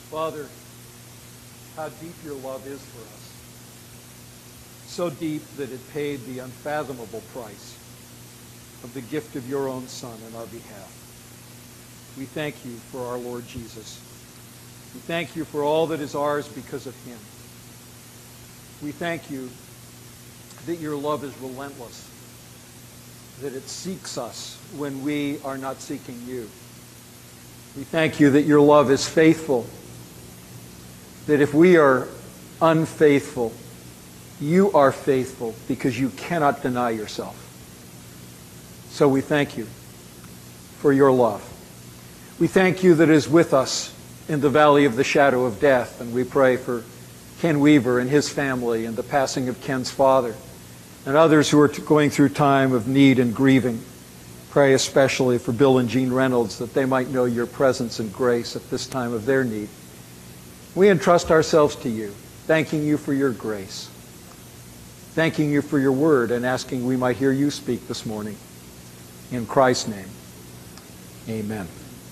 Father, how deep your love is for us. So deep that it paid the unfathomable price of the gift of your own Son on our behalf. We thank you for our Lord Jesus. We thank you for all that is ours because of him. We thank you that your love is relentless, that it seeks us when we are not seeking you. We thank you that your love is faithful, that if we are unfaithful, you are faithful because you cannot deny yourself. So we thank you for your love. We thank you that it is with us in the valley of the shadow of death, and we pray for Ken Weaver and his family and the passing of Ken's father and others who are going through time of need and grieving. Pray especially for Bill and Jean Reynolds that they might know your presence and grace at this time of their need. We entrust ourselves to you, thanking you for your grace, thanking you for your word, and asking we might hear you speak this morning. In Christ's name, amen.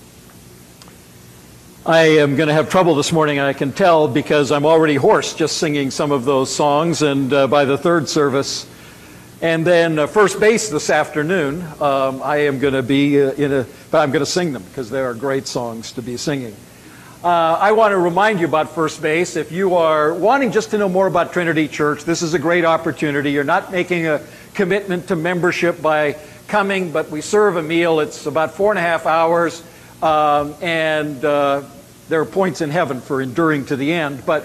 I am going to have trouble this morning, I can tell, because I'm already hoarse just singing some of those songs, and by the third service, and then first base this afternoon, I am going to be but I'm going to sing them because they are great songs to be singing. I want to remind you about First Base. If you are wanting just to know more about Trinity Church, this is a great opportunity. You're not making a commitment to membership by coming, but we serve a meal. It's about 4.5 hours, and there are points in heaven for enduring to the end. But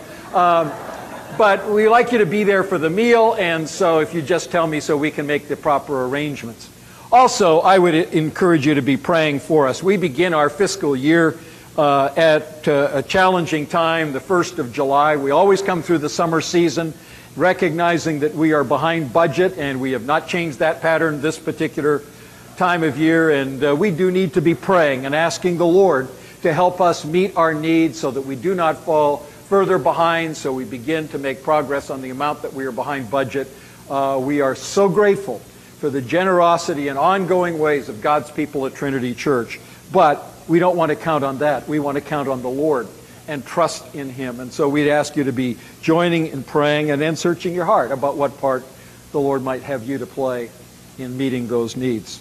we like you to be there for the meal, and so if you just tell me so we can make the proper arrangements. Also, I would encourage you to be praying for us. We begin our fiscal year at a challenging time, the 1st of July. We always come through the summer season recognizing that we are behind budget, and we have not changed that pattern this particular time of year, and we do need to be praying and asking the Lord to help us meet our needs so that we do not fall further behind, so we begin to make progress on the amount that we are behind budget. We are so grateful for the generosity and ongoing ways of God's people at Trinity Church, but we don't want to count on that. We want to count on the Lord and trust in him. And so we'd ask you to be joining in praying and then searching your heart about what part the Lord might have you to play in meeting those needs.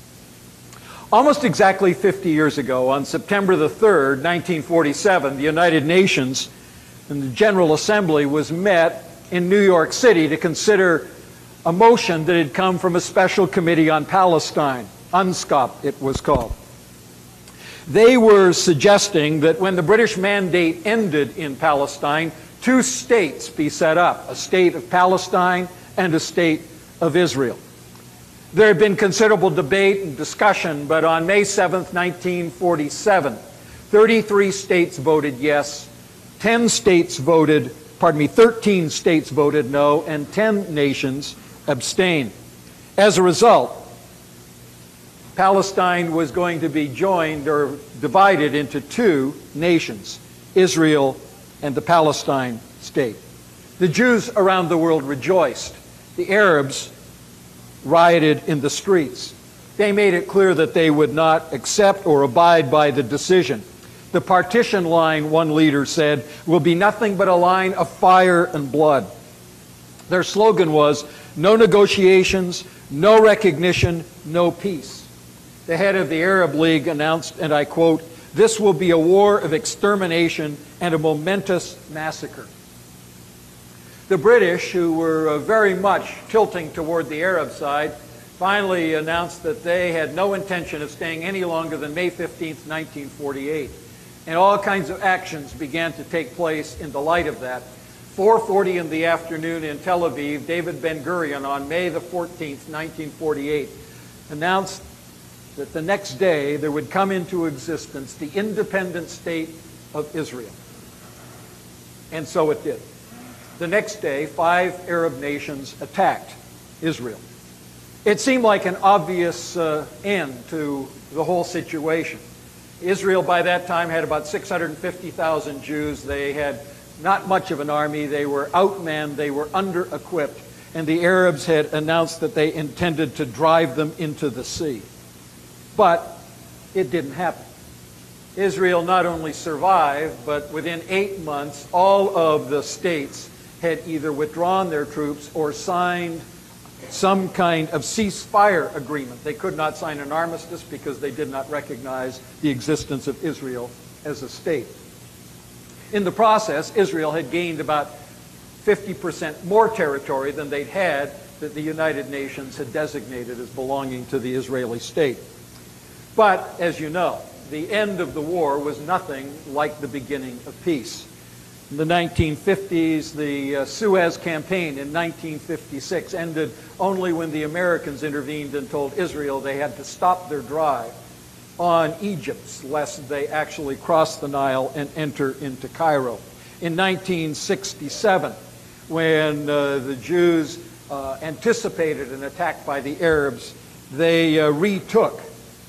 Almost exactly 50 years ago, on September the 3rd, 1947, the United Nations and the General Assembly was met in New York City to consider a motion that had come from a special committee on Palestine, UNSCOP it was called. They were suggesting that when the British mandate ended in Palestine, 2 states be set up, a state of Palestine and a state of Israel. There had been considerable debate and discussion, but on May 7th, 1947, 33 states voted yes, 13 states voted no, and 10 nations abstained. As a result, Palestine was going to be joined or divided into 2 nations, Israel and the Palestine state. The Jews around the world rejoiced. The Arabs rioted in the streets. They made it clear that they would not accept or abide by the decision. The partition line, one leader said, will be nothing but a line of fire and blood. Their slogan was, no negotiations, no recognition, no peace. The head of the Arab League announced, and I quote, this will be a war of extermination and a momentous massacre. The British, who were very much tilting toward the Arab side, finally announced that they had no intention of staying any longer than May 15th, 1948. And all kinds of actions began to take place in the light of that. 4:40 in the afternoon in Tel Aviv, David Ben-Gurion on May the 14th, 1948, announced that the next day there would come into existence the independent state of Israel. And so it did. The next day, 5 Arab nations attacked Israel. It seemed like an obvious end to the whole situation. Israel by that time had about 650,000 Jews. They had not much of an army. They were outmanned. They were under-equipped. And the Arabs had announced that they intended to drive them into the sea. But it didn't happen. Israel not only survived, but within 8 months, all of the states had either withdrawn their troops or signed some kind of ceasefire agreement. They could not sign an armistice because they did not recognize the existence of Israel as a state. In the process, Israel had gained about 50% more territory than they'd had that the United Nations had designated as belonging to the Israeli state. But, as you know, the end of the war was nothing like the beginning of peace. In the 1950s, the Suez Campaign in 1956 ended only when the Americans intervened and told Israel they had to stop their drive on Egypt, lest they actually cross the Nile and enter into Cairo. In 1967, when the Jews anticipated an attack by the Arabs, they retook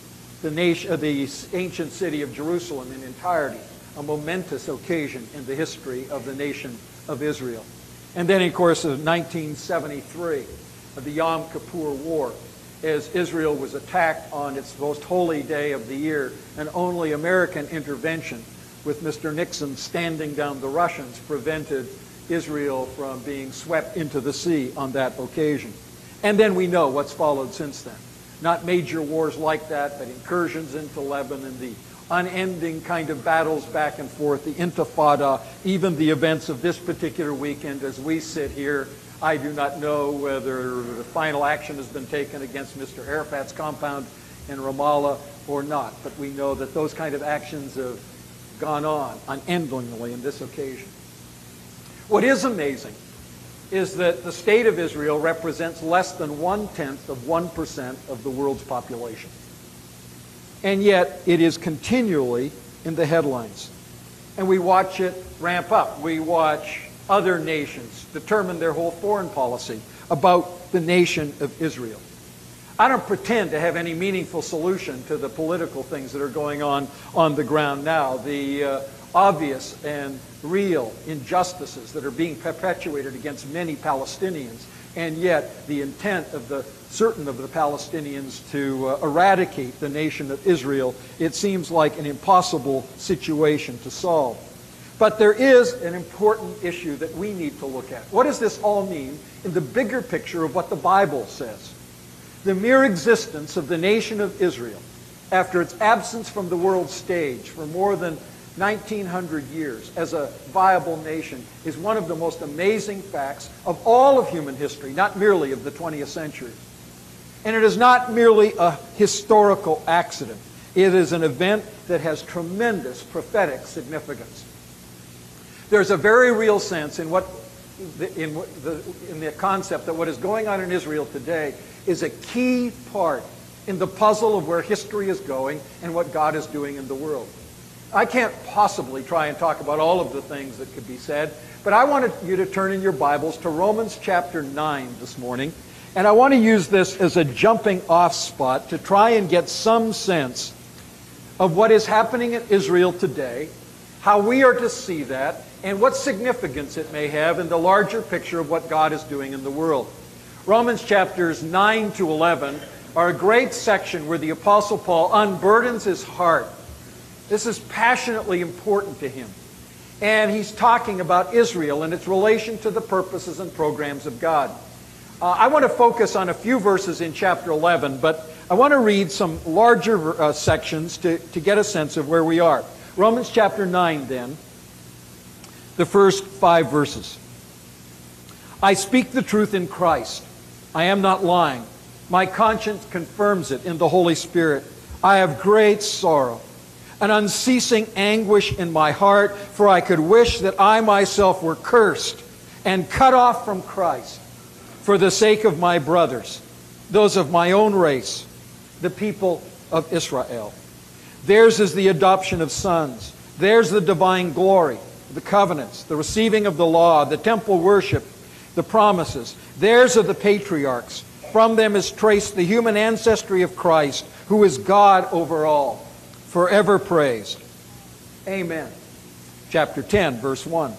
the ancient city of Jerusalem in entirety, a momentous occasion in the history of the nation of Israel. And then, of course, in 1973, the Yom Kippur War, as Israel was attacked on its most holy day of the year, and only American intervention with Mr. Nixon standing down the Russians prevented Israel from being swept into the sea on that occasion. And then we know what's followed since then. Not major wars like that, but incursions into Lebanon, the unending kind of battles back and forth, the Intifada, even the events of this particular weekend as we sit here. I do not know whether the final action has been taken against Mr. Arafat's compound in Ramallah or not, but we know that those kind of actions have gone on unendingly in this occasion. What is amazing is that the state of Israel represents less than 1/10 of 1% of the world's population. And yet it is continually in the headlines. And we watch it ramp up. We watch other nations determine their whole foreign policy about the nation of Israel. I don't pretend to have any meaningful solution to the political things that are going on the ground now. The obvious and real injustices that are being perpetuated against many Palestinians, and yet the intent of certain of the Palestinians to eradicate the nation of Israel, it seems like an impossible situation to solve. But there is an important issue that we need to look at. What does this all mean in the bigger picture of what the Bible says? The mere existence of the nation of Israel, after its absence from the world stage for more than 1900 years as a viable nation, is one of the most amazing facts of all of human history, not merely of the 20th century. And it is not merely a historical accident. It is an event that has tremendous prophetic significance. There's a very real sense in the concept that what is going on in Israel today is a key part in the puzzle of where history is going and what God is doing in the world. I can't possibly try and talk about all of the things that could be said, but I wanted you to turn in your Bibles to Romans chapter 9 this morning, and I want to use this as a jumping off spot to try and get some sense of what is happening in Israel today, how we are to see that, and what significance it may have in the larger picture of what God is doing in the world. Romans chapters 9 to 11 are a great section where the Apostle Paul unburdens his heart. This is passionately important to him. And he's talking about Israel and its relation to the purposes and programs of God. I want to focus on a few verses in chapter 11, but I want to read some larger sections to get a sense of where we are. Romans chapter 9 then, the first 5 verses. I speak the truth in Christ. I am not lying. My conscience confirms it in the Holy Spirit. I have great sorrow, an unceasing anguish in my heart, for I could wish that I myself were cursed and cut off from Christ for the sake of my brothers, those of my own race, the people of Israel. Theirs is the adoption of sons. Theirs the divine glory, the covenants, the receiving of the law, the temple worship, the promises. Theirs are the patriarchs. From them is traced the human ancestry of Christ, who is God over all, forever praised. Amen. Chapter 10, verse 1.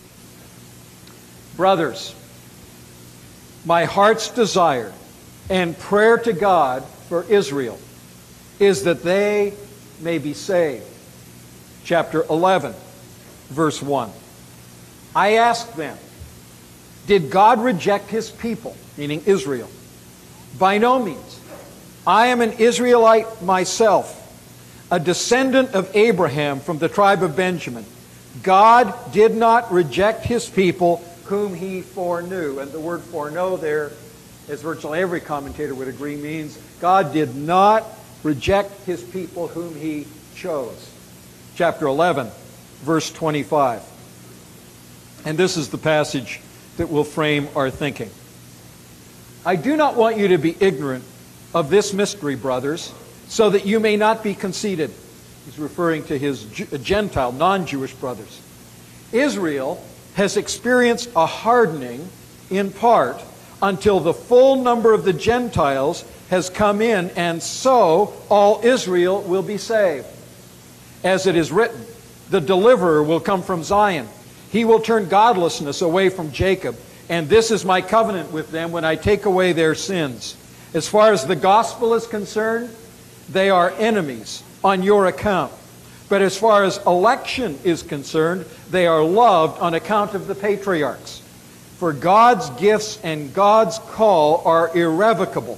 Brothers, my heart's desire and prayer to God for Israel is that they may be saved. chapter 11, verse 1. I ask them, did God reject his people, meaning Israel? By no means. I am an Israelite myself, a descendant of Abraham from the tribe of Benjamin. God did not reject his people whom he foreknew. And the word foreknow there, as virtually every commentator would agree, means God did not reject his people whom he chose. Chapter 11, verse 25. And this is the passage that will frame our thinking. I do not want you to be ignorant of this mystery, brothers, so that you may not be conceited. He's referring to his Gentile, non-Jewish brothers. Israel has experienced a hardening in part until the full number of the Gentiles has come in, and so all Israel will be saved. As it is written, the deliverer will come from Zion. He will turn godlessness away from Jacob, and this is my covenant with them when I take away their sins. As far as the gospel is concerned, they are enemies on your account. But as far as election is concerned, they are loved on account of the patriarchs. For God's gifts and God's call are irrevocable.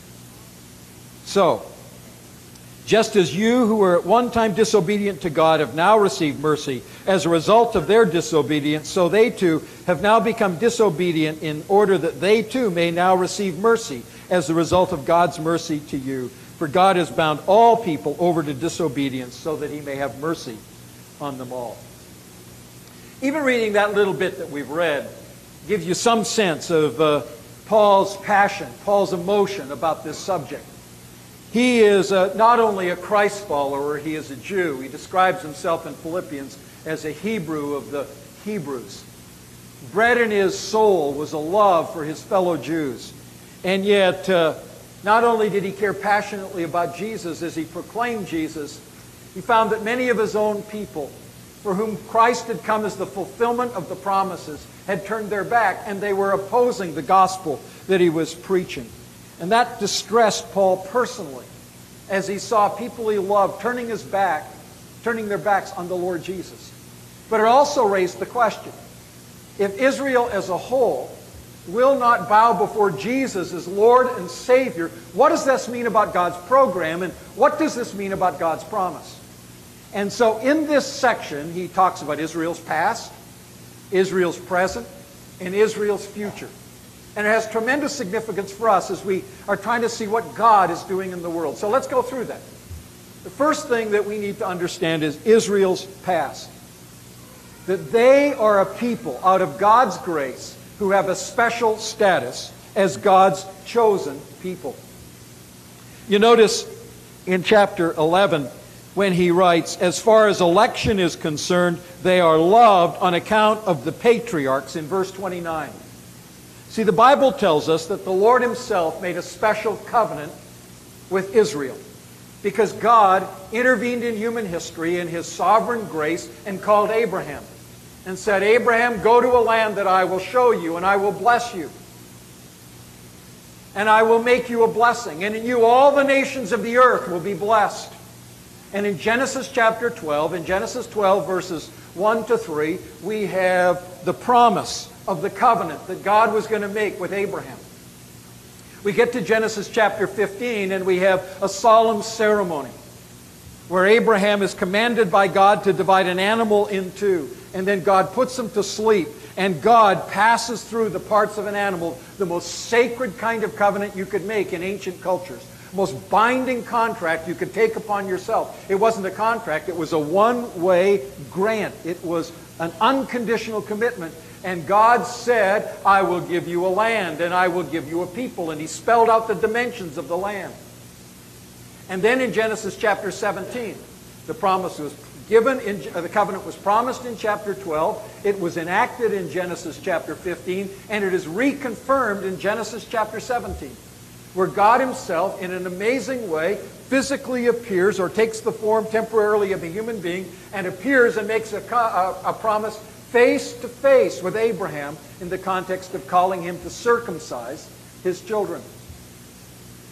So, just as you who were at one time disobedient to God have now received mercy as a result of their disobedience, so they too have now become disobedient in order that they too may now receive mercy as the result of God's mercy to you. For God has bound all people over to disobedience so that he may have mercy on them all. Even reading that little bit that we've read gives you some sense of Paul's passion, Paul's emotion about this subject. He is not only a Christ follower, he is a Jew. He describes himself in Philippians as a Hebrew of the Hebrews. Bred in his soul was a love for his fellow Jews. And yet, not only did he care passionately about Jesus as he proclaimed Jesus, he found that many of his own people, for whom Christ had come as the fulfillment of the promises, had turned their back, and they were opposing the gospel that he was preaching. And that distressed Paul personally as he saw people he loved turning their backs on the Lord Jesus. But it also raised the question, if Israel as a whole will not bow before Jesus as Lord and Savior, what does this mean about God's program, and what does this mean about God's promise? And so in this section, he talks about Israel's past, Israel's present, and Israel's future. And it has tremendous significance for us as we are trying to see what God is doing in the world. So let's go through that. The first thing that we need to understand is Israel's past. That they are a people out of God's grace who have a special status as God's chosen people. You notice in chapter 11 when he writes, as far as election is concerned, they are loved on account of the patriarchs in verse 29. See, the Bible tells us that the Lord himself made a special covenant with Israel because God intervened in human history in his sovereign grace and called Abraham and said, Abraham, go to a land that I will show you, and I will bless you. And I will make you a blessing. And in you all the nations of the earth will be blessed. And in Genesis chapter 12, in Genesis 12 verses 1 to 3, we have the promise of the covenant that God was going to make with Abraham. We get to Genesis chapter 15 and we have a solemn ceremony where Abraham is commanded by God to divide an animal in two, and then God puts him to sleep, and God passes through the parts of an animal, the most sacred kind of covenant you could make in ancient cultures, most binding contract you could take upon yourself. It wasn't a contract, it was a one-way grant. It was an unconditional commitment. And God said, I will give you a land, and I will give you a people. And he spelled out the dimensions of the land. And then in Genesis chapter 17, the promise was given, the covenant was promised in chapter 12. It was enacted in Genesis chapter 15, and it is reconfirmed in Genesis chapter 17, where God himself, in an amazing way, physically appears or takes the form temporarily of a human being and appears and makes a promise face to face with Abraham in the context of calling him to circumcise his children.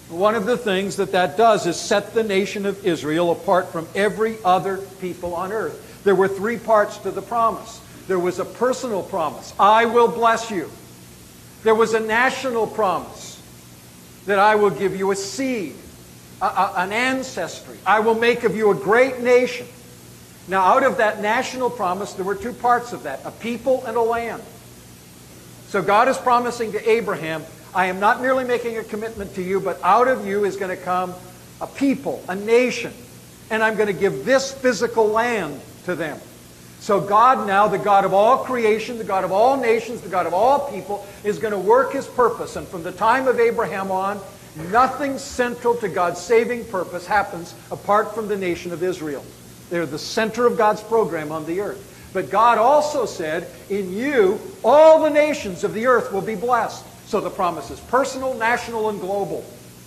One of the things that does is set the nation of Israel apart from every other people on earth. There were three parts to the promise. There was a personal promise, I will bless you. There was a national promise, that I will give you a seed, an ancestry. I will make of you a great nation. Now, out of that national promise, there were two parts of that, a people and a land. So God is promising to Abraham, I am not merely making a commitment to you, but out of you is going to come a people, a nation, and I'm going to give this physical land to them. So God now, the God of all creation, the God of all nations, the God of all people, is going to work His purpose. And from the time of Abraham on, nothing central to God's saving purpose happens apart from the nation of Israel. They're the center of God's program on the earth. But God also said, in you, all the nations of the earth will be blessed. So the promise is personal, national, and global.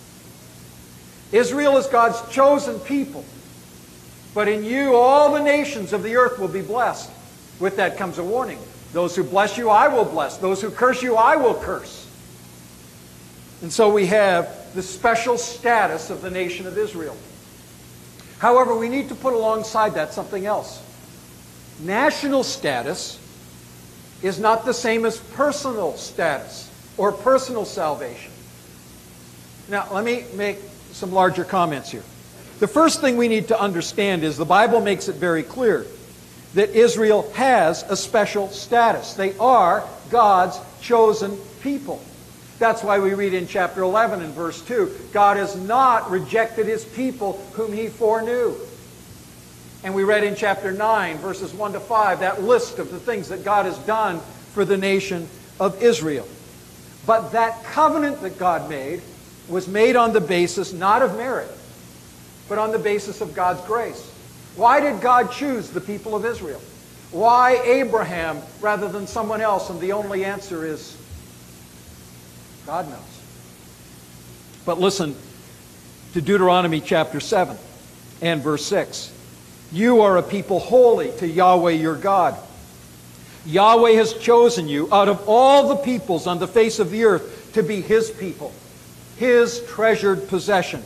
Israel is God's chosen people. But in you, all the nations of the earth will be blessed. With that comes a warning. Those who bless you, I will bless. Those who curse you, I will curse. And so we have the special status of the nation of Israel. However, we need to put alongside that something else. National status is not the same as personal status or personal salvation. Now, let me make some larger comments here. The first thing we need to understand is the Bible makes it very clear that Israel has a special status. They are God's chosen people. That's why we read in chapter 11 and verse 2, God has not rejected His people whom He foreknew. And we read in chapter 9, verses 1 to 5, that list of the things that God has done for the nation of Israel. But that covenant that God made was made on the basis not of merit, but on the basis of God's grace. Why did God choose the people of Israel? Why Abraham rather than someone else? And the only answer is, God knows. But listen to Deuteronomy chapter 7 and verse 6. You are a people holy to Yahweh your God. Yahweh has chosen you out of all the peoples on the face of the earth to be His people, His treasured possession.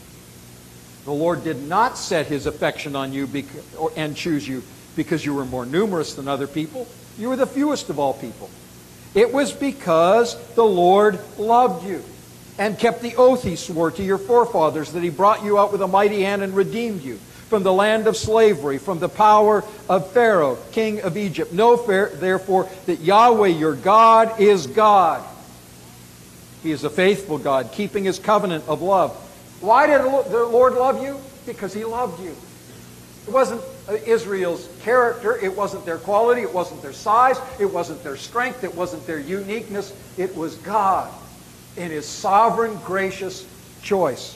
The Lord did not set His affection on you and choose you because you were more numerous than other people. You were the fewest of all people. It was because the Lord loved you and kept the oath He swore to your forefathers, that He brought you out with a mighty hand and redeemed you from the land of slavery, from the power of Pharaoh, king of Egypt. Know therefore that Yahweh your God is God. He is a faithful God, keeping His covenant of love. Why did the Lord love you? Because He loved you. It wasn't Israel's character, it wasn't their quality, it wasn't their size, it wasn't their strength, it wasn't their uniqueness. It was God in His sovereign, gracious choice.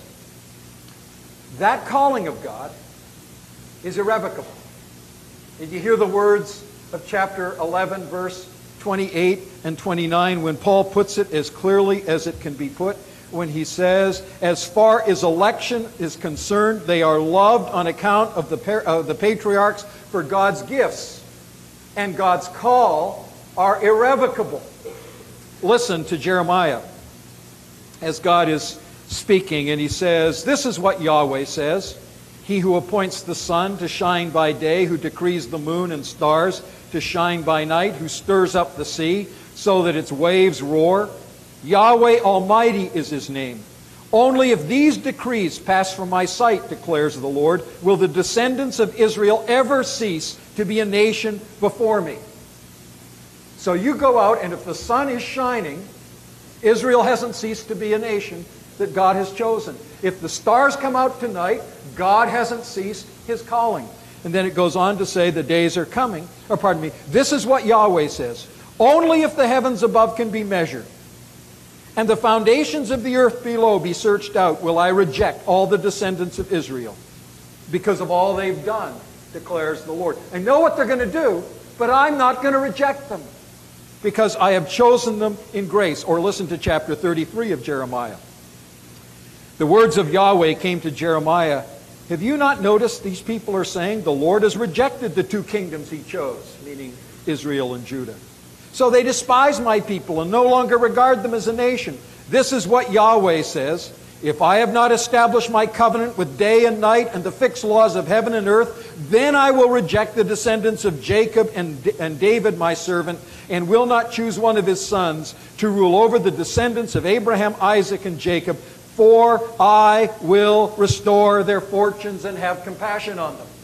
That calling of God is irrevocable. Did you hear the words of chapter 11, verse 28 and 29, when Paul puts it as clearly as it can be put, when he says, as far as election is concerned, they are loved on account of the patriarchs, for God's gifts and God's call are irrevocable. Listen to Jeremiah as God is speaking, and he says, this is what Yahweh says, He who appoints the sun to shine by day, who decrees the moon and stars to shine by night, who stirs up the sea so that its waves roar. Yahweh Almighty is His name. Only if these decrees pass from my sight, declares the Lord, will the descendants of Israel ever cease to be a nation before me. So you go out, and if the sun is shining, Israel hasn't ceased to be a nation that God has chosen. If the stars come out tonight, God hasn't ceased His calling. And then it goes on to say the days are coming, this is what Yahweh says, only if the heavens above can be measured, and the foundations of the earth below be searched out, will I reject all the descendants of Israel, because of all they've done, declares the Lord. I know what they're going to do, but I'm not going to reject them, because I have chosen them in grace. Or listen to chapter 33 of Jeremiah. The words of Yahweh came to Jeremiah. Have you not noticed these people are saying, the Lord has rejected the two kingdoms He chose, meaning Israel and Judah. So they despise my people and no longer regard them as a nation. This is what Yahweh says. If I have not established my covenant with day and night and the fixed laws of heaven and earth, then I will reject the descendants of Jacob and David my servant, and will not choose one of his sons to rule over the descendants of Abraham, Isaac, and Jacob, for I will restore their fortunes and have compassion on them.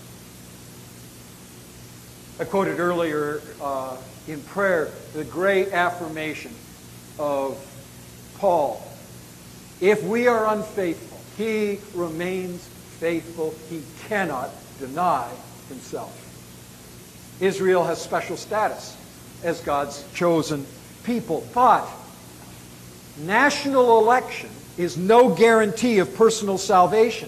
I quoted earlier in prayer the great affirmation of Paul. If we are unfaithful, he remains faithful. He cannot deny himself. Israel has special status as God's chosen people. But national election is no guarantee of personal salvation.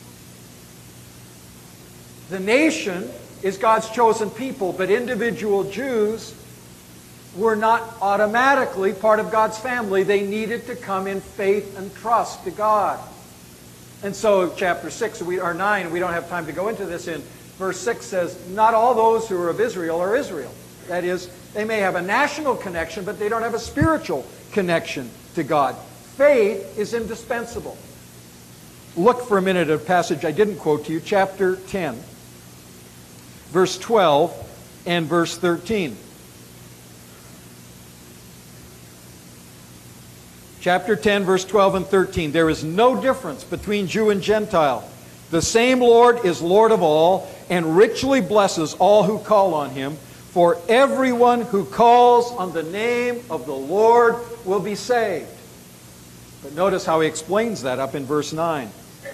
The nation is God's chosen people, but individual Jews were not automatically part of God's family. They needed to come in faith and trust to God. And so chapter 6 or 9, we don't have time to go into this, in verse 6 says, not all those who are of Israel are Israel. That is, they may have a national connection, but they don't have a spiritual connection to God. Faith is indispensable. Look for a minute at a passage I didn't quote to you, chapter 10, verse 12 and verse 13. Chapter 10, verse 12 and 13. There is no difference between Jew and Gentile. The same Lord is Lord of all, and richly blesses all who call on him. For everyone who calls on the name of the Lord will be saved. But notice how he explains that up in verse 9.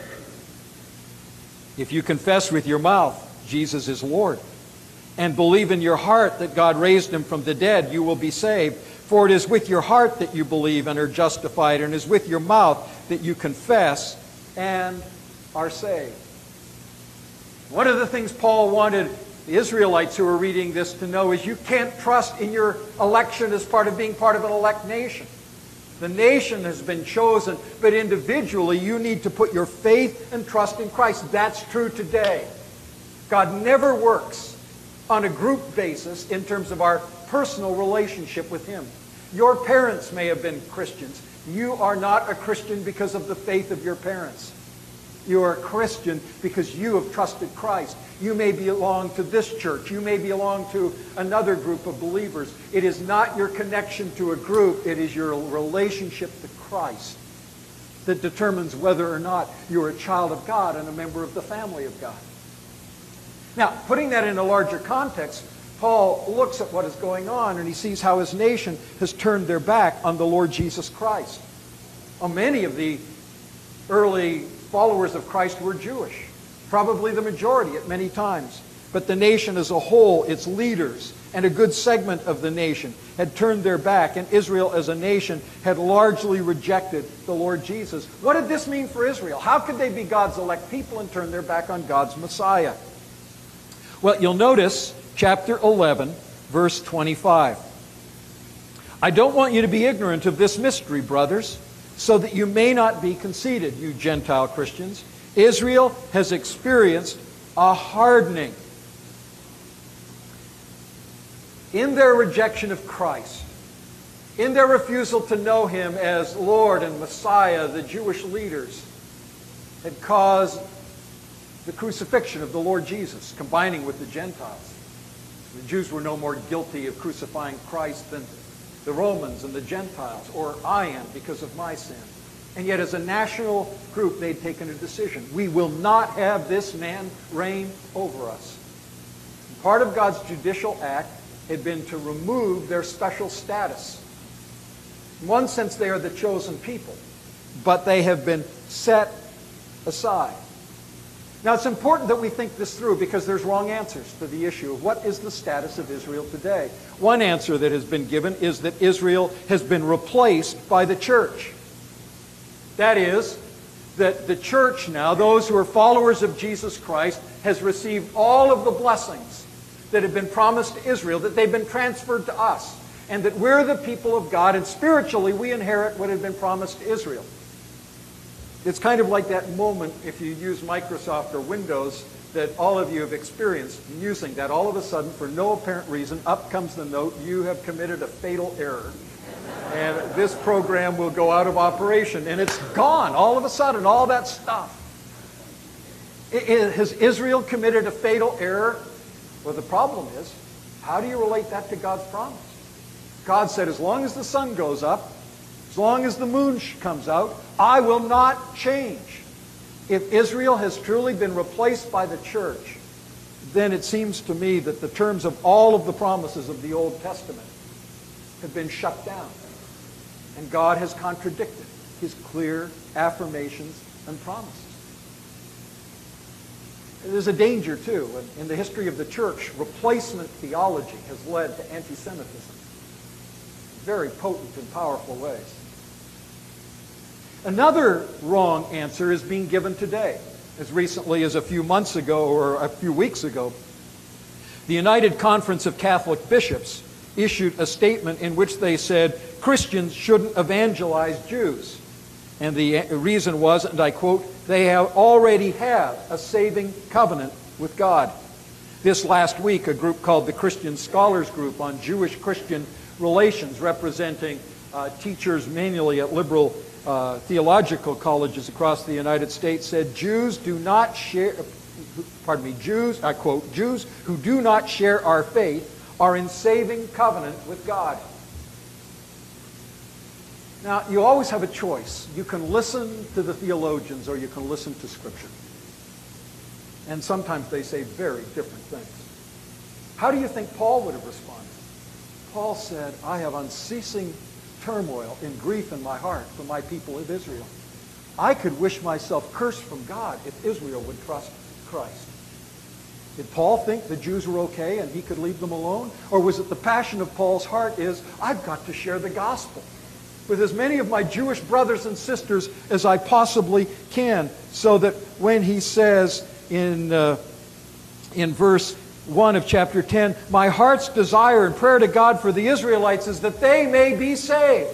If you confess with your mouth Jesus is Lord, and believe in your heart that God raised him from the dead, you will be saved. For it is with your heart that you believe and are justified, and it is with your mouth that you confess and are saved. One of the things Paul wanted the Israelites who were reading this to know is you can't trust in your election as part of being part of an elect nation. The nation has been chosen, but individually you need to put your faith and trust in Christ. That's true today. God never works on a group basis in terms of our personal relationship with him. Your parents may have been Christians. You are not a Christian because of the faith of your parents. You are a Christian because you have trusted Christ. You may belong to this church. You may belong to another group of believers. It is not your connection to a group. It is your relationship to Christ that determines whether or not you're a child of God and a member of the family of God. Now, putting that in a larger context, Paul looks at what is going on and he sees how his nation has turned their back on the Lord Jesus Christ. Many of the early followers of Christ were Jewish, probably the majority at many times. But the nation as a whole, its leaders, and a good segment of the nation had turned their back, and Israel as a nation had largely rejected the Lord Jesus. What did this mean for Israel? How could they be God's elect people and turn their back on God's Messiah? Well, you'll notice chapter 11, verse 25. I don't want you to be ignorant of this mystery, brothers, so that you may not be conceited, you Gentile Christians. Israel has experienced a hardening in their rejection of Christ, in their refusal to know him as Lord and Messiah. The Jewish leaders had caused the crucifixion of the Lord Jesus, combining with the Gentiles. The Jews were no more guilty of crucifying Christ than the Romans and the Gentiles, or I am because of my sin. And yet as a national group, they'd taken a decision. We will not have this man reign over us. And part of God's judicial act had been to remove their special status. In one sense, they are the chosen people, but they have been set aside. Now, it's important that we think this through because there's wrong answers to the issue of what is the status of Israel today. One answer that has been given is that Israel has been replaced by the church. That is, that the church now, those who are followers of Jesus Christ, has received all of the blessings that have been promised to Israel, that they've been transferred to us, and that we're the people of God, and spiritually we inherit what had been promised to Israel. It's kind of like that moment, if you use Microsoft or Windows, that all of you have experienced using that. All of a sudden, for no apparent reason, up comes the note, you have committed a fatal error. And this program will go out of operation. And it's gone all of a sudden, all that stuff. Has Israel committed a fatal error? Well, the problem is, how do you relate that to God's promise? God said, as long as the sun goes up, as long as the moon comes out, I will not change. If Israel has truly been replaced by the church, then it seems to me that the terms of all of the promises of the Old Testament have been shut down. And God has contradicted his clear affirmations and promises. There's a danger, too. In the history of the church, replacement theology has led to anti-Semitism in very potent and powerful ways. Another wrong answer is being given today. As recently as a few months ago or a few weeks ago, the United Conference of Catholic Bishops issued a statement in which they said Christians shouldn't evangelize Jews. And the reason was, and I quote, they already have a saving covenant with God. This last week, a group called the Christian Scholars Group on Jewish-Christian Relations, representing teachers mainly at liberal theological colleges across the United States, said Jews do not share, Jews, I quote, Jews who do not share our faith are in saving covenant with God. Now, you always have a choice. You can listen to the theologians or you can listen to Scripture. And sometimes they say very different things. How do you think Paul would have responded? Paul said, I have unceasing turmoil and grief in my heart for my people of Israel. I could wish myself cursed from God if Israel would trust Christ. Did Paul think the Jews were okay and he could leave them alone? Or was it the passion of Paul's heart is, I've got to share the gospel with as many of my Jewish brothers and sisters as I possibly can, so that when he says in verse 1 of chapter 10, my heart's desire and prayer to God for the Israelites is that they may be saved.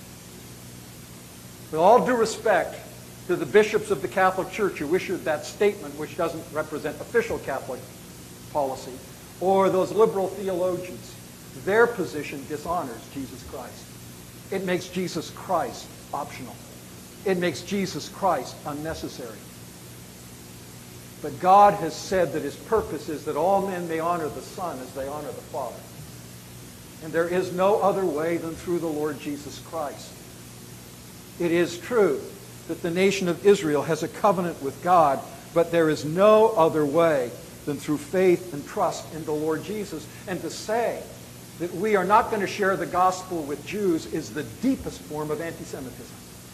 With all due respect to the bishops of the Catholic Church who issued that statement, which doesn't represent official Catholic policy, or those liberal theologians, their position dishonors Jesus Christ. It makes Jesus Christ optional. It makes Jesus Christ unnecessary. But God has said that his purpose is that all men may honor the Son as they honor the Father. And there is no other way than through the Lord Jesus Christ. It is true that the nation of Israel has a covenant with God, but there is no other way than through faith and trust in the Lord Jesus. And to say that we are not going to share the gospel with Jews is the deepest form of anti-Semitism,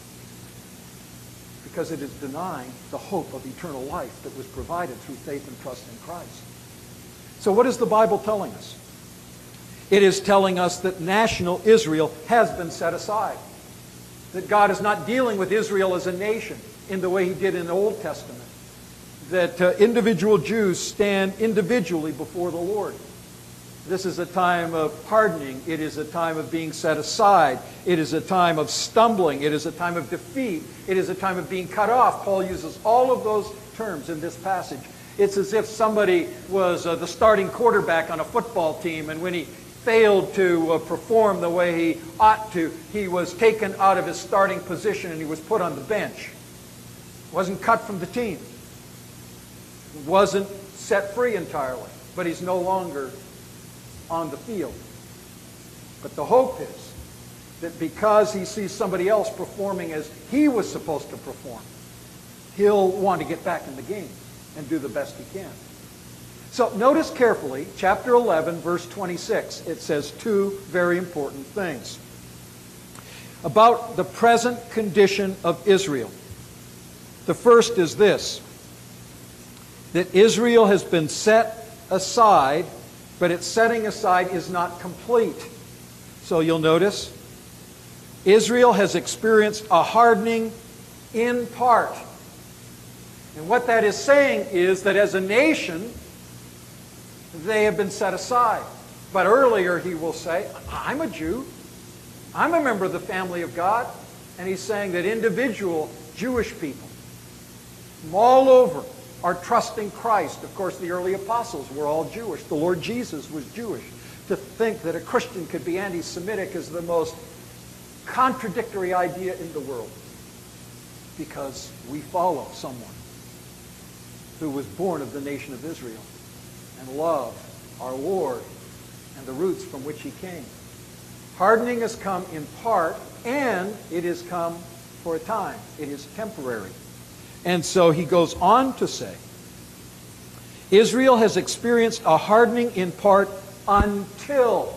because it is denying the hope of eternal life that was provided through faith and trust in Christ. So what is the Bible telling us? It is telling us that national Israel has been set aside, that God is not dealing with Israel as a nation in the way he did in the Old Testament, that individual Jews stand individually before the Lord. This is a time of pardoning. It is a time of being set aside. It is a time of stumbling. It is a time of defeat. It is a time of being cut off. Paul uses all of those terms in this passage. It's as if somebody was the starting quarterback on a football team, and when he failed to perform the way he ought to, he was taken out of his starting position and he was put on the bench. Wasn't cut from the team. Wasn't set free entirely, but he's no longer on the field. But the hope is that because he sees somebody else performing as he was supposed to perform, he'll want to get back in the game and do the best he can. So notice carefully, chapter 11, verse 26. It says two very important things about the present condition of Israel. The first is this, that Israel has been set aside, but its setting aside is not complete. So you'll notice, Israel has experienced a hardening in part. And what that is saying is that as a nation, they have been set aside. But earlier he will say, I'm a Jew. I'm a member of the family of God. And he's saying that individual Jewish people from all over are trusting Christ. Of course, the early apostles were all Jewish. The Lord Jesus was Jewish. To think that a Christian could be anti-Semitic is the most contradictory idea in the world because we follow someone who was born of the nation of Israel and love our Lord and the roots from which he came. Hardening has come in part, and it has come for a time. It is temporary. And so he goes on to say, Israel has experienced a hardening in part until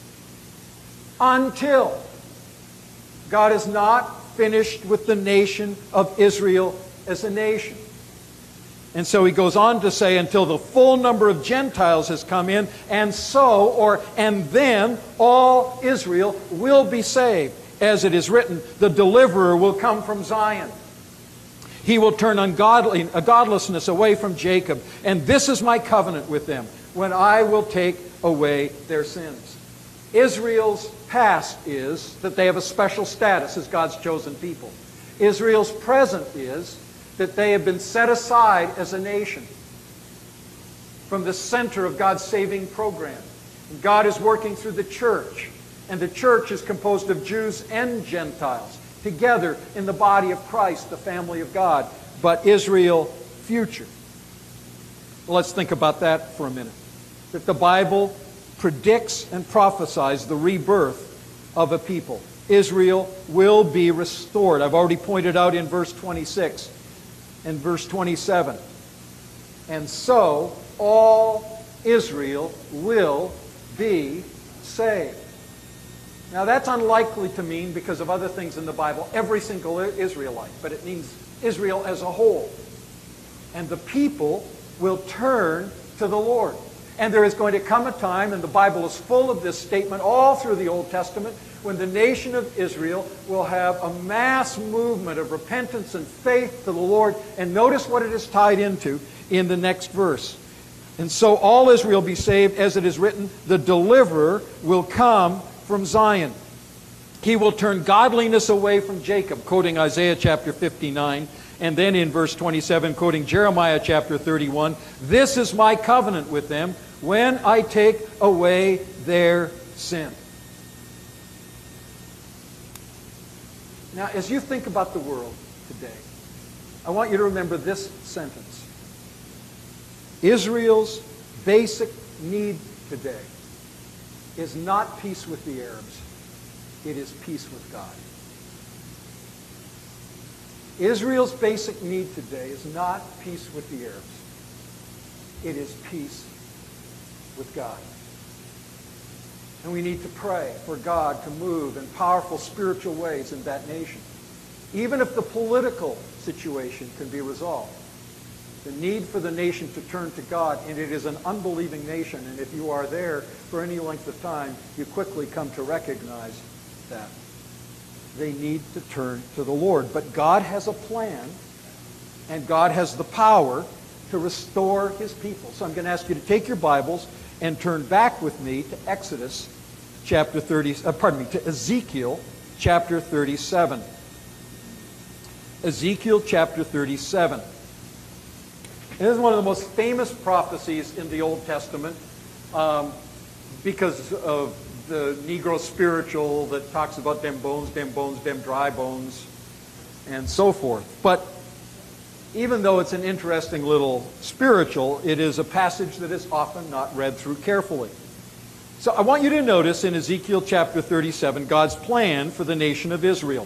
God is not finished with the nation of Israel as a nation. And so he goes on to say, until the full number of Gentiles has come in, and then all Israel will be saved. As it is written, the deliverer will come from Zion. He will turn godlessness away from Jacob. And this is my covenant with them, when I will take away their sins. Israel's past is that they have a special status as God's chosen people. Israel's present is that they have been set aside as a nation from the center of God's saving program. And God is working through the church, and the church is composed of Jews and Gentiles, together in the body of Christ, the family of God, but Israel future. Well, let's think about that for a minute. That the Bible predicts and prophesies the rebirth of a people. Israel will be restored. I've already pointed out in verse 26 and verse 27. And so all Israel will be saved. Now that's unlikely to mean, because of other things in the Bible, every single Israelite, but it means Israel as a whole. And the people will turn to the Lord. And there is going to come a time, and the Bible is full of this statement all through the Old Testament, when the nation of Israel will have a mass movement of repentance and faith to the Lord. And notice what it is tied into in the next verse. And so all Israel will be saved, as it is written, the deliverer will come from Zion. He will turn godliness away from Jacob, quoting Isaiah chapter 59. And then in verse 27, quoting Jeremiah chapter 31, this is my covenant with them when I take away their sin. Now, as you think about the world today, I want you to remember this sentence. Israel's basic need today is not peace with the Arabs. It is peace with God. Israel's basic need today is not peace with the Arabs. It is peace with God. And we need to pray for God to move in powerful spiritual ways in that nation. Even if the political situation can be resolved, the need for the nation to turn to God, and it is an unbelieving nation, and if you are there for any length of time, you quickly come to recognize that. They need to turn to the Lord. But God has a plan, and God has the power to restore his people. So I'm going to ask you to take your Bibles and turn back with me to to Ezekiel chapter 37. Ezekiel chapter 37. And this is one of the most famous prophecies in the Old Testament because of the Negro spiritual that talks about them bones, them dry bones, and so forth. But even though it's an interesting little spiritual, it is a passage that is often not read through carefully. So I want you to notice in Ezekiel chapter 37, God's plan for the nation of Israel.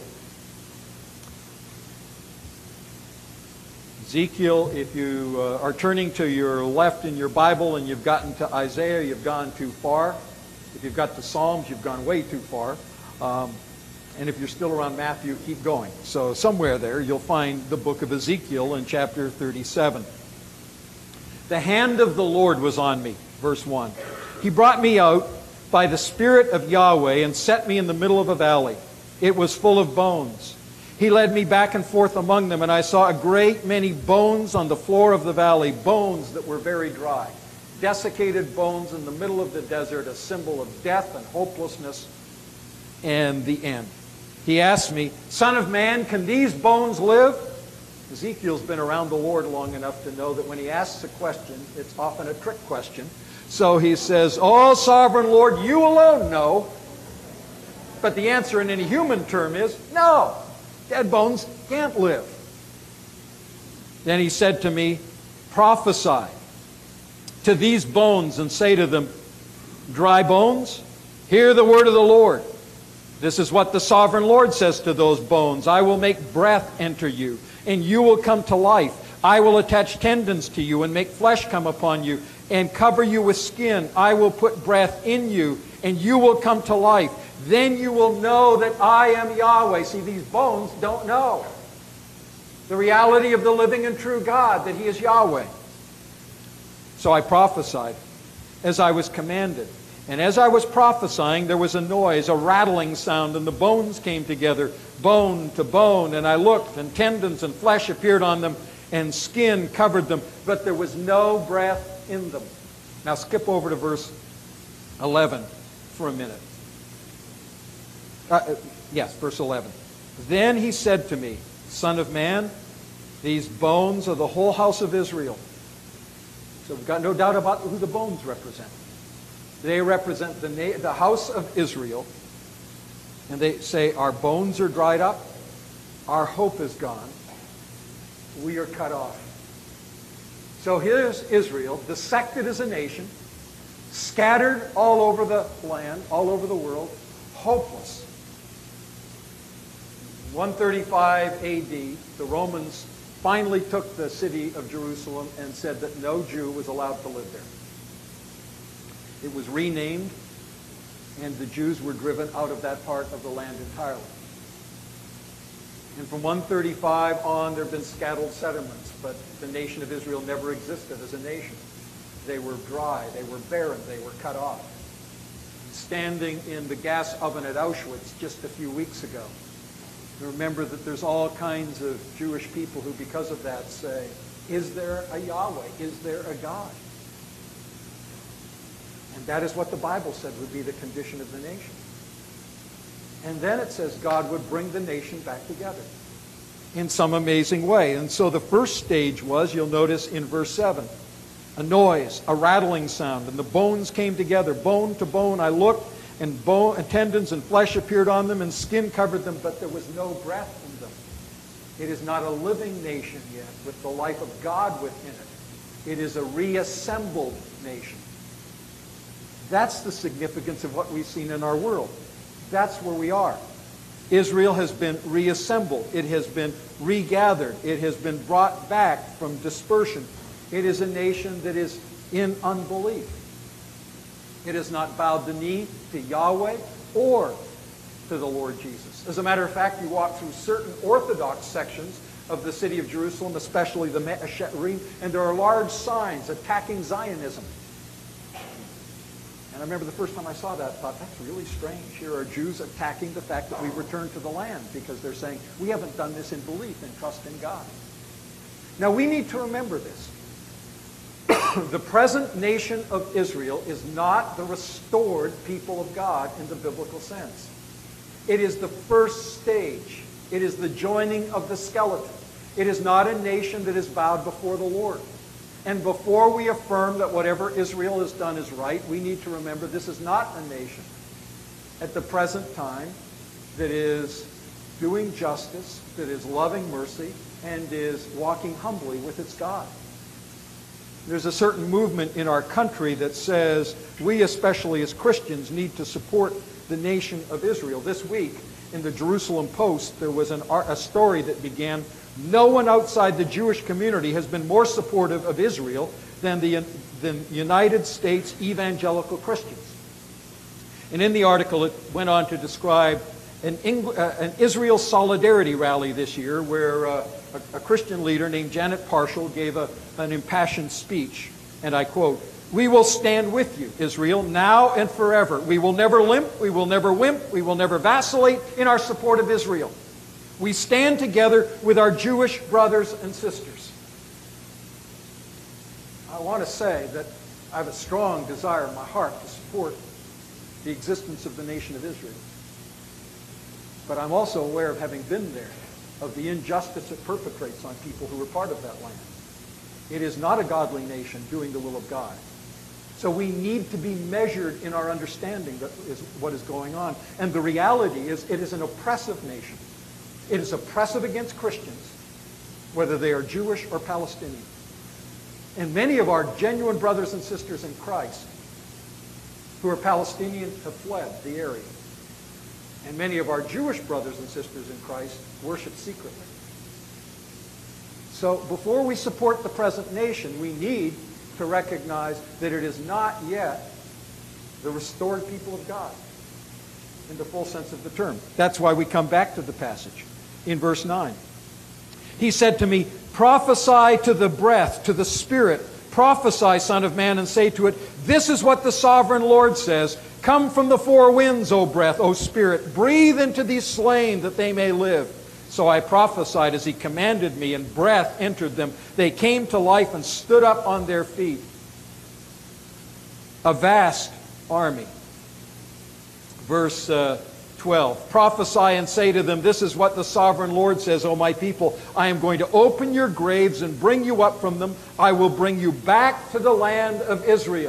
Ezekiel, if you are turning to your left in your Bible and you've gotten to Isaiah, you've gone too far. If you've got the Psalms, you've gone way too far. And if you're still around Matthew, keep going. So somewhere there, you'll find the book of Ezekiel in chapter 37. The hand of the Lord was on me, verse 1. He brought me out by the Spirit of Yahweh and set me in the middle of a valley. It was full of bones. He led me back and forth among them, and I saw a great many bones on the floor of the valley, bones that were very dry. Desiccated bones in the middle of the desert, a symbol of death and hopelessness and the end. He asked me, Son of man, can these bones live? Ezekiel's been around the Lord long enough to know that when he asks a question, it's often a trick question. So he says, Oh, sovereign Lord, you alone know. But the answer in any human term is no. Dead bones can't live. Then he said to me, prophesy to these bones and say to them, dry bones, hear the word of the Lord. This is what the sovereign Lord says to those bones. I will make breath enter you, and you will come to life. I will attach tendons to you and make flesh come upon you and cover you with skin. I will put breath in you, and you will come to life. Then you will know that I am Yahweh. See, these bones don't know the reality of the living and true God, that He is Yahweh. So I prophesied as I was commanded. And as I was prophesying, there was a noise, a rattling sound, and the bones came together, bone to bone. And I looked, and tendons and flesh appeared on them, and skin covered them, but there was no breath in them. Now skip over to verse 11 for a minute. Yes, verse 11. Then he said to me, Son of man, these bones are the whole house of Israel. So we've got no doubt about who the bones represent. They represent the house of Israel. And they say, our bones are dried up. Our hope is gone. We are cut off. So here's Israel, dissected as a nation, scattered all over the land, all over the world, hopeless. 135 AD, the Romans finally took the city of Jerusalem and said that no Jew was allowed to live there. It was renamed, and the Jews were driven out of that part of the land entirely. And from 135 on, there have been scattered settlements, but the nation of Israel never existed as a nation. They were dry, they were barren, they were cut off. Standing in the gas oven at Auschwitz just a few weeks ago, remember that there's all kinds of Jewish people who, because of that, say, is there a Yahweh? Is there a God? And that is what the Bible said would be the condition of the nation. And then it says God would bring the nation back together in some amazing way. And so the first stage was, you'll notice in verse 7, a noise, a rattling sound, and the bones came together, bone to bone. I looked, and bone and tendons and flesh appeared on them, and skin covered them, but there was no breath in them. It is not a living nation yet with the life of God within it. It is a reassembled nation. That's the significance of what we've seen in our world. That's where we are. Israel has been reassembled. It has been regathered. It has been brought back from dispersion. It is a nation that is in unbelief. It has not bowed the knee to Yahweh or to the Lord Jesus. As a matter of fact, you walk through certain Orthodox sections of the city of Jerusalem, especially the Me'asharim, and there are large signs attacking Zionism. And I remember the first time I saw that, I thought, that's really strange. Here are Jews attacking the fact that we returned to the land because they're saying, we haven't done this in belief and trust in God. Now, we need to remember this. The present nation of Israel is not the restored people of God in the biblical sense. It is the first stage. It is the joining of the skeleton. It is not a nation that is bowed before the Lord. And before we affirm that whatever Israel has done is right, we need to remember this is not a nation at the present time that is doing justice, that is loving mercy, and is walking humbly with its God. There's a certain movement in our country that says we, especially as Christians, need to support the nation of Israel. This week, in the Jerusalem Post, there was a story that began, no one outside the Jewish community has been more supportive of Israel than the United States evangelical Christians. And in the article, it went on to describe an Israel solidarity rally this year where a Christian leader named Janet Parshall gave an impassioned speech. And I quote, "We will stand with you, Israel, now and forever. We will never limp, we will never wimp, we will never vacillate in our support of Israel. We stand together with our Jewish brothers and sisters." I want to say that I have a strong desire in my heart to support the existence of the nation of Israel. But I'm also aware of having been there, of the injustice it perpetrates on people who are part of that land. It is not a godly nation doing the will of God. So we need to be measured in our understanding that is what is going on. And the reality is it is an oppressive nation. It is oppressive against Christians, whether they are Jewish or Palestinian. And many of our genuine brothers and sisters in Christ who are Palestinian have fled the area. And many of our Jewish brothers and sisters in Christ worship secretly. So before we support the present nation, we need to recognize that it is not yet the restored people of God in the full sense of the term. That's why we come back to the passage in verse 9. He said to me, prophesy to the breath, to the spirit. Prophesy, Son of Man, and say to it, this is what the sovereign Lord says. Come from the four winds, O breath, O spirit. Breathe into these slain that they may live. So I prophesied as he commanded me, and breath entered them. They came to life and stood up on their feet. A vast army. Verse 12. Prophesy and say to them, this is what the sovereign Lord says, O my people. I am going to open your graves and bring you up from them. I will bring you back to the land of Israel.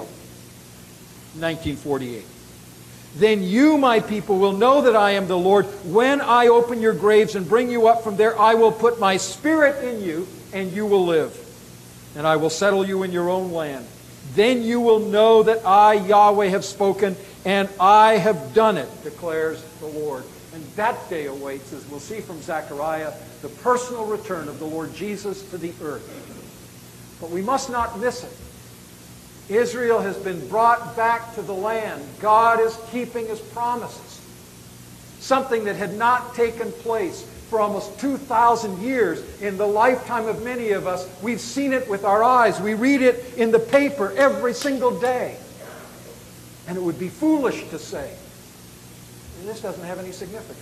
1948. Then you, my people, will know that I am the Lord. When I open your graves and bring you up from there, I will put my spirit in you, and you will live. And I will settle you in your own land. Then you will know that I, Yahweh, have spoken, and I have done it, declares the Lord. And that day awaits, as we'll see from Zechariah, the personal return of the Lord Jesus to the earth. But we must not miss it. Israel has been brought back to the land. God is keeping his promises. Something that had not taken place for almost 2,000 years in the lifetime of many of us. We've seen it with our eyes. We read it in the paper every single day. And it would be foolish to say, this doesn't have any significance.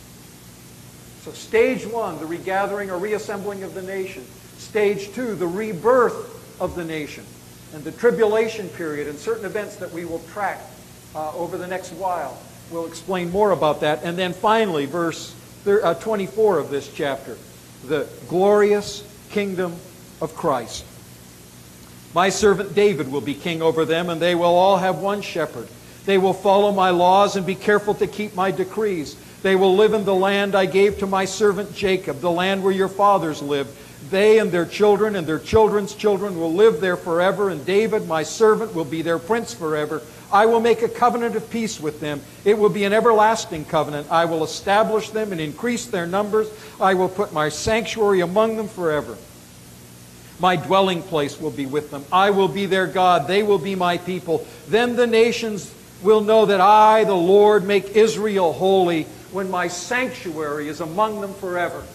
So stage one, the regathering or reassembling of the nation. Stage two, the rebirth of the nation. And the tribulation period and certain events that we will track over the next while. We'll explain more about that. And then finally, verse 24 of this chapter, the glorious kingdom of Christ. My servant David will be king over them, and they will all have one shepherd. They will follow my laws and be careful to keep my decrees. They will live in the land I gave to my servant Jacob, the land where your fathers lived. They and their children and their children's children will live there forever, and David, my servant, will be their prince forever. I will make a covenant of peace with them. It will be an everlasting covenant. I will establish them and increase their numbers. I will put my sanctuary among them forever. My dwelling place will be with them. I will be their God. They will be my people. Then the nations will know that I, the Lord, make Israel holy when my sanctuary is among them forever.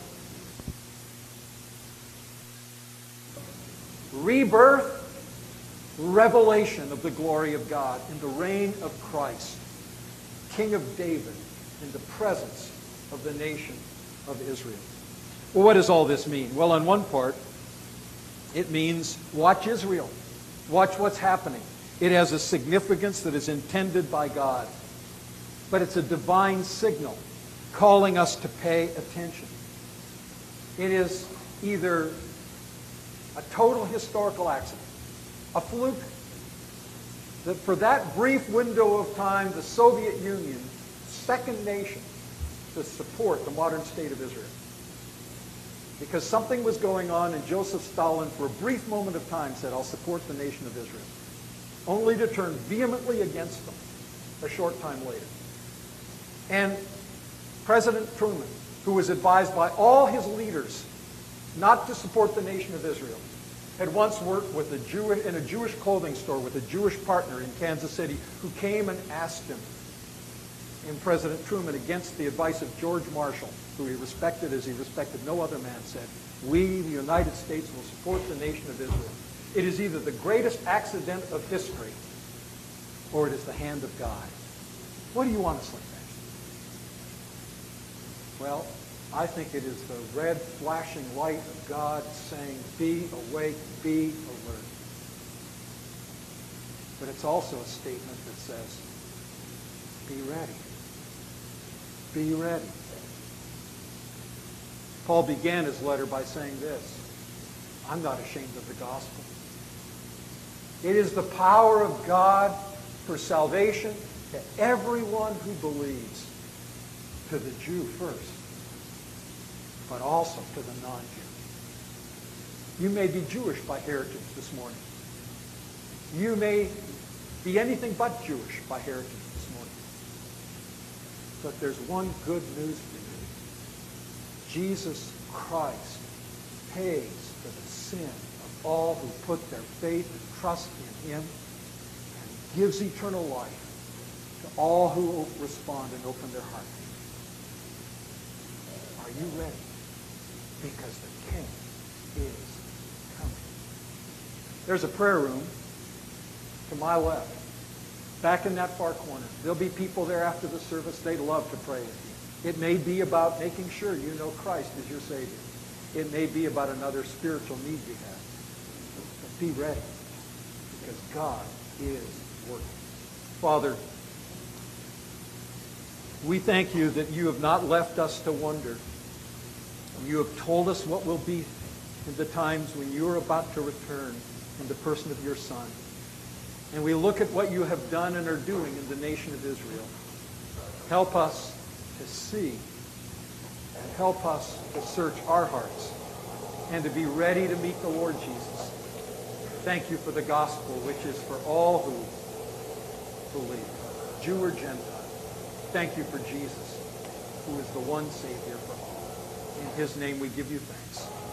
Rebirth, revelation of the glory of God in the reign of Christ, King of David, in the presence of the nation of Israel. Well, what does all this mean? Well, on one part, it means watch Israel. Watch what's happening. It has a significance that is intended by God. But it's a divine signal calling us to pay attention. It is either a total historical accident, a fluke, that for that brief window of time, the Soviet Union, second nation to support the modern state of Israel. Because something was going on, and Joseph Stalin, for a brief moment of time, said, I'll support the nation of Israel, only to turn vehemently against them a short time later. And President Truman, who was advised by all his leaders not to support the nation of Israel, had once worked with in a Jewish clothing store with a Jewish partner in Kansas City who came and asked him, and President Truman, against the advice of George Marshall, who he respected as he respected no other man, said, we, the United States, will support the nation of Israel. It is either the greatest accident of history or it is the hand of God. What do you honestly think? Well, I think it is the red flashing light of God saying, be awake, be alert. But it's also a statement that says, be ready. Be ready. Paul began his letter by saying this, I'm not ashamed of the gospel. It is the power of God for salvation to everyone who believes, to the Jew first, but also to the non-Jew. You may be Jewish by heritage this morning. You may be anything but Jewish by heritage this morning. But there's one good news for you. Jesus Christ pays for the sin of all who put their faith and trust in him, and gives eternal life to all who respond and open their heart. Are you ready? Because the King is coming. There's a prayer room to my left, back in that far corner. There'll be people there after the service. They'd love to pray with you. It may be about making sure you know Christ as your Savior. It may be about another spiritual need you have. But be ready, because God is working. Father, we thank you that you have not left us to wonder. You have told us what will be in the times when you are about to return in the person of your Son. And we look at what you have done and are doing in the nation of Israel. Help us to see, and help us to search our hearts and to be ready to meet the Lord Jesus. Thank you for the gospel, which is for all who believe, Jew or Gentile. Thank you for Jesus, who is the one Savior for all. In his name we give you thanks.